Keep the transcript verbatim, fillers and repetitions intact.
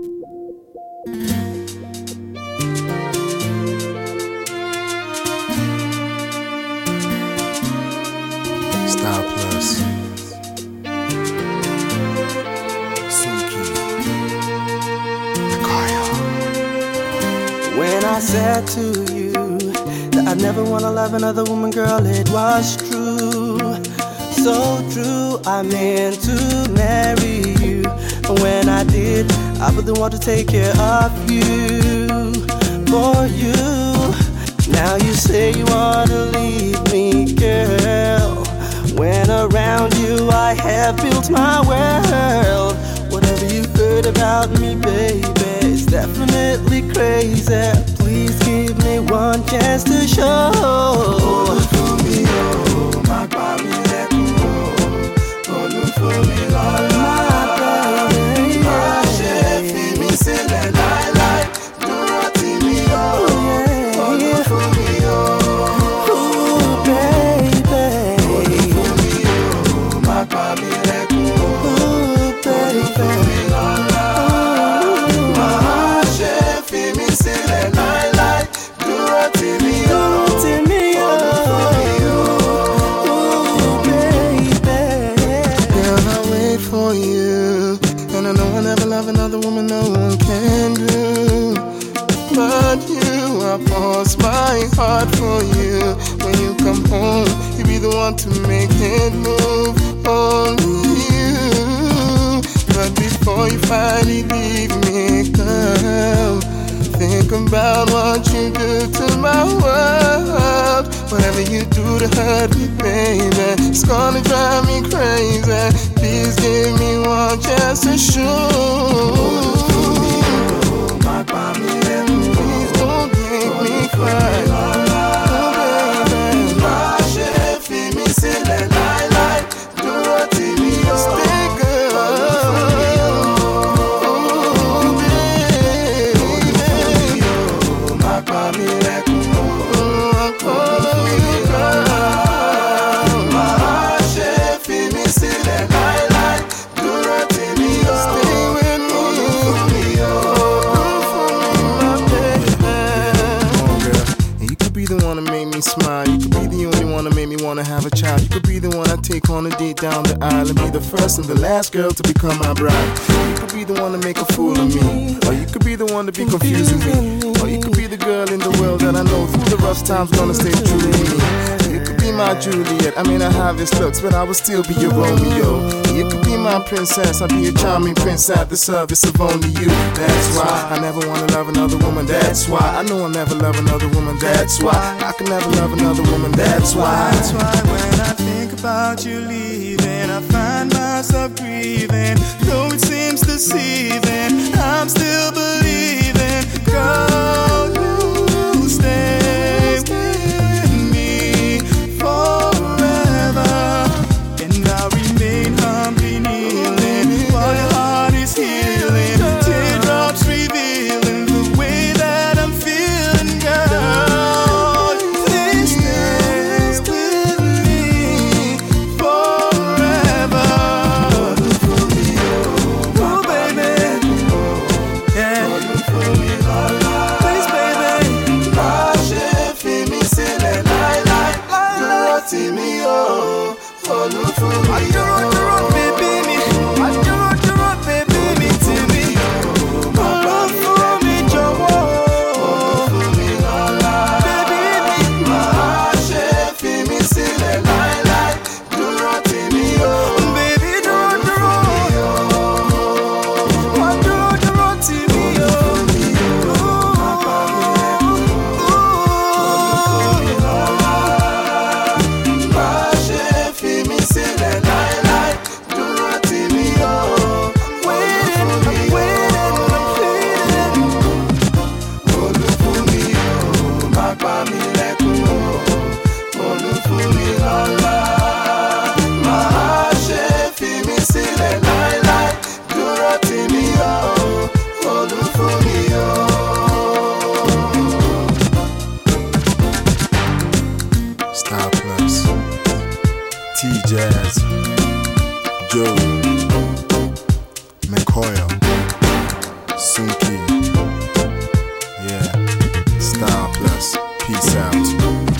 Style Plus, Suki, Nakaya. When I said to you that I'd never wanna love another woman, girl, it was true, so true. I meant to marry you, and when I did, I wouldn't want to take care of you, for you. Now you say you wanna leave me, girl. When around you I have built my world. Whatever you heard about me, baby, it's definitely crazy. Please give me one chance to show. Olufumi, my baby, Olufumi, my baby, my chef, me say that I like. Duro ti mi o, Olufumi, ooh baby, Olufumi, my baby, ooh baby, my chef, me say that I like. Duro ti mi o, ooh baby. Girl, I wait for you, and I know I'll never love another woman, no one can do. But you, I pause my heart for you. When you come home, you be the one to make it move. Only you. But before you finally leave me, girl, think about what you do to my world. Whatever you do to hurt me, baby, it's gonna drive me crazy. Please give me one chance to show. My baby, please don't make me cry. Oh, baby, my chef, me say that I like. Duro ti mi o, stay girl. Oh, baby, my baby, oh, I'm calling you girl. My chef, me say that I like. Duro ti mi o, stay with me. You could be the one to make me smile. You could be the only one to make me wanna have a child. You could be the one I take on a date down the aisle and be the first and the last girl to become my bride. You could be the one to make a fool of me, or you could be the one to be confusing me, or you could be the girl in the world that I know through the rough times gonna stay true to me. You could be my Juliet. I mean I have his looks, but I will still be your Romeo. You could be my princess. I'll be a charming prince at the service of only you. That's why I never wanna love another woman. That's why I know I'll never love another woman. That's why I can never love another woman. That's why. That's why when I think about you leaving, I find myself grieving. Though it seems deceiving, I'm still believing. Girl, you stay with me forever, and I'll remain humbly kneeling while your heart is healing. Teardrops revealing the way that I'm feeling, girl. Please stay with me forever. Oh baby, yeah. Please baby, my chef, me say that I like. Duro ti mi o, Olufumi, duro duro baby mi, duro duro baby mi ti mi. Olufumi jọ̀wọ́, Olufumi baby mi, my chef, me say that I like. Duro ti mi o, baby duro duro, duro duro ti mi o. My chef, me say that I like. Duro ti mi o. I'm waiting, I'm waiting, I'm pleading. Olufumi o, má pa mí lẹ́kún o. Olufumi lọ́la. My chef, me say that I like. Duro ti mi o. Olufumi o. Style Plus, T-Jazz, Joe, McCoy, Suki. Yeah. Star Plus. Peace out.